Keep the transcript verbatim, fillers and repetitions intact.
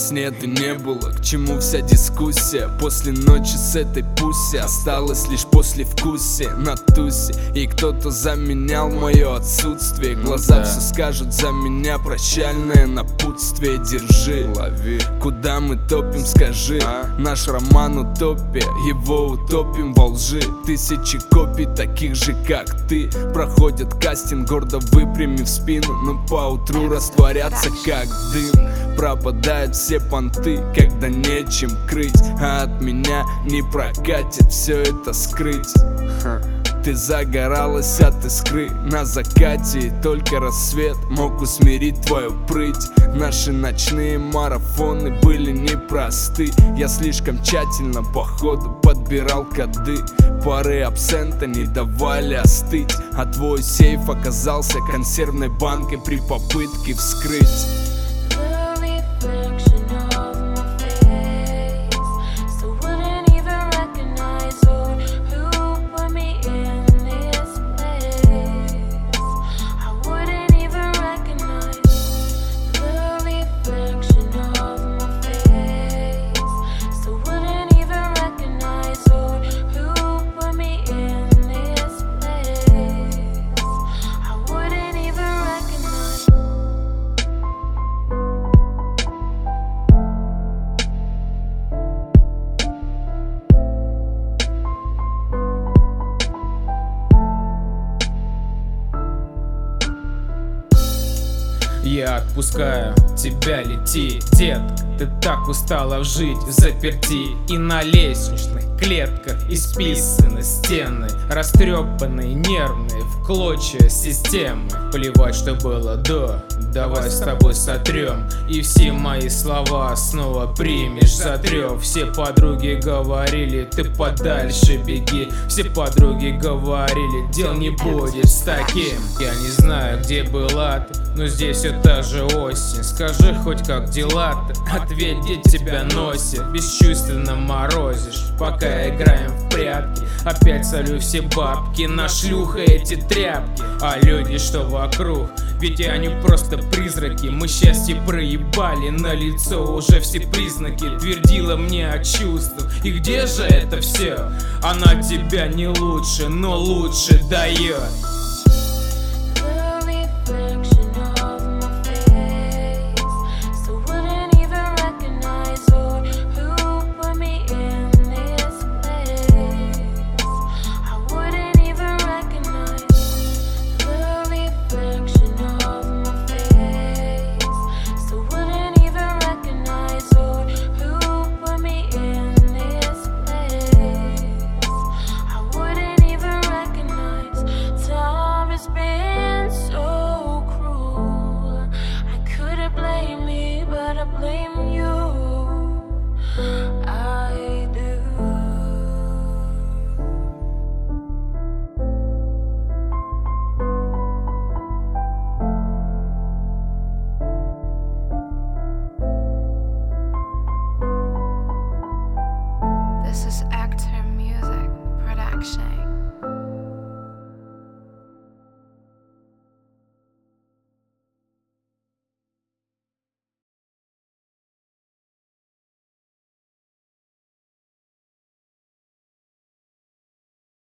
Осталось нет и не было, к чему вся дискуссия. После ночи с этой пуси осталось лишь послевкусие на тусе. И кто-то заменял мое отсутствие. Глаза все скажут за меня, прощальное напутствие. Держи, лови. Куда мы топим, скажи. Наш роман утопия, его утопим во лжи. Тысячи копий таких же, как ты, проходят кастинг, гордо выпрямив спину, но поутру растворятся как дым. Пропадают все понты, когда нечем крыть, а от меня не прокатит все это скрыть. Ты загоралась от искры на закате, и только рассвет мог усмирить твою прыть. Наши ночные марафоны были непросты. Я слишком тщательно по ходу подбирал коды. Пары абсента не давали остыть, а твой сейф оказался консервной банкой при попытке вскрыть. Я отпускаю тебя, лети, детка. Ты так устала жить в заперти, и на лестничных клетках исписаны стены, растрепанные, нервные, в клочья системы. Плевать, что было до, давай с тобой сотрем, и все мои слова снова примешь, затрём. Все подруги говорили, ты подальше беги. Все подруги говорили, дел не будет с таким. Я не знаю, где была ты, но здесь все та же осень. Скажи хоть, как дела-то, ответь, где тебя носит. Бесчувственно морозишь, пока играем в прятки. Опять солю все бабки на шлюха эти тряпки. А люди, что вокруг, ведь они просто призраки. Мы счастье проебали, на лицо уже все признаки. Твердила мне о чувствах, и где же это все? Она тебя не лучше, но лучше дает. This is Actor Music Production.